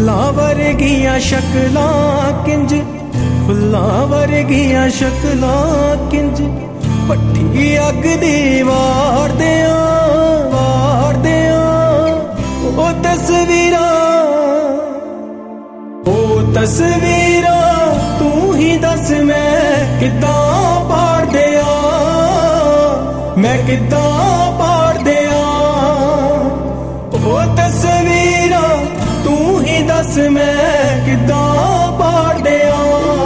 फुल्लां वर्गियां शक्लां किंज, फुल्लां वर्गियां शक्लां किंज, भट्ठी अग दी वार दियां ओ तस्वीरां तू ही दस मैं किद्दां पाड़ दियां, मैं किद्दां पाड़ दियां ओ तस्वीरां तू ही दस मैं किद्दां पाड़ दियां।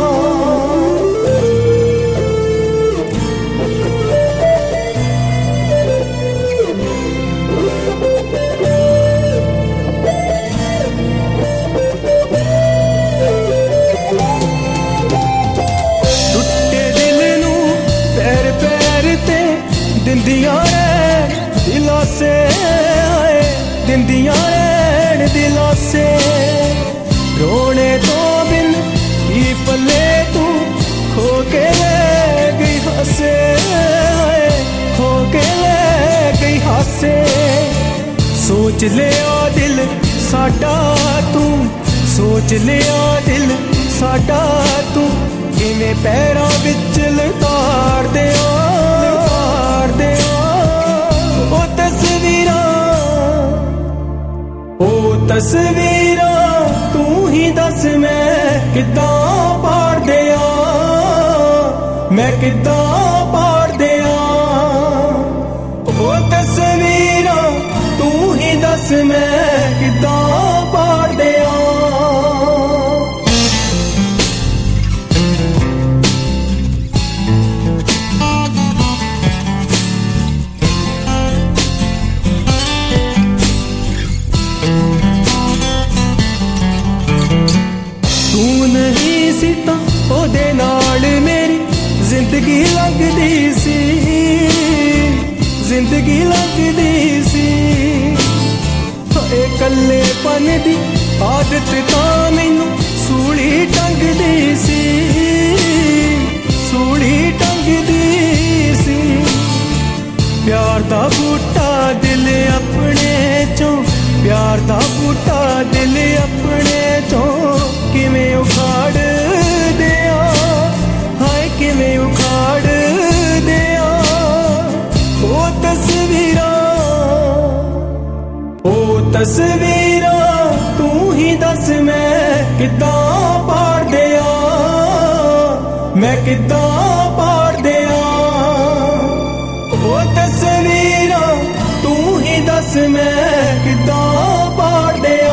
दिंदियां रैन दिलासे आए, दिंदियां रैन दिलासे, रोने तो बिन की पले तू खो के ले गई हासे आए, खो के ले गई हासे। सोच लिया दिल साडा तू, सोच लिया दिल साडा तू, किवें पैरां विच लताड़ दियां तस्वीरां तू ही दस मैं किद्दां पाड़ दियां, मैं किद्दां पाड़ दियां ओ तस्वीरां तू ही दस मैं किद्दां पाड़ दियां। ओदे नाल मेरी जिंदगी लगदी सी, जिंदगी लगदी सी। हाए कल्लेपन दी आदत तां मैनू सूली टंगदी सी, सूली टंगदी सी। प्यार दा बूटा दिल अपने चों, प्यार दा बूटा दिल अपने चों, किवें उखाड़ दिया, हाय किवें उखाड़ दिया ओ तस्वीरां तू ही दस मैं किद्दां पाड़ दिया, मैं किद्दां पाड़ दिया ओ तस्वीरां तू ही दस मैं किद्दां पाड़ दिया।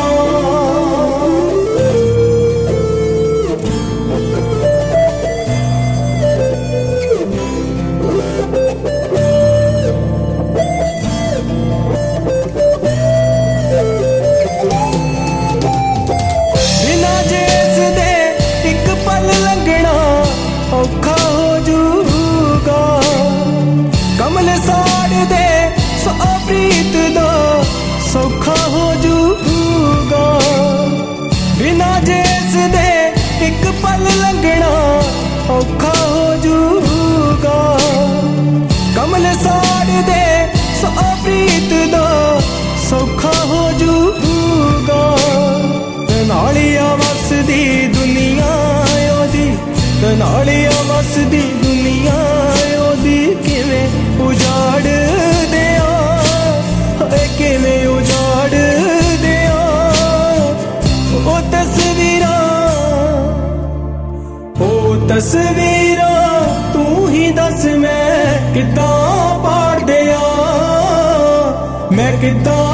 औखा हो जूगा कमल साड़ दे सौ प्रीत दा, सौखा हो जूगा बिना जेस दे एक पल लंघना, औखा हो जूगा कमल साड़ दे सौ प्रीत दा, सौखा हो जूगा। नालिया वसदी दुनिया ओदी, नालिया वसदी दुनिया ओदी, किवें उजाड़ दिया, हाय किवें उजाड़ दिया ओ तस्वीरां तू ही दस मैं किद्दां पाड़ दिया, मैं किद्दां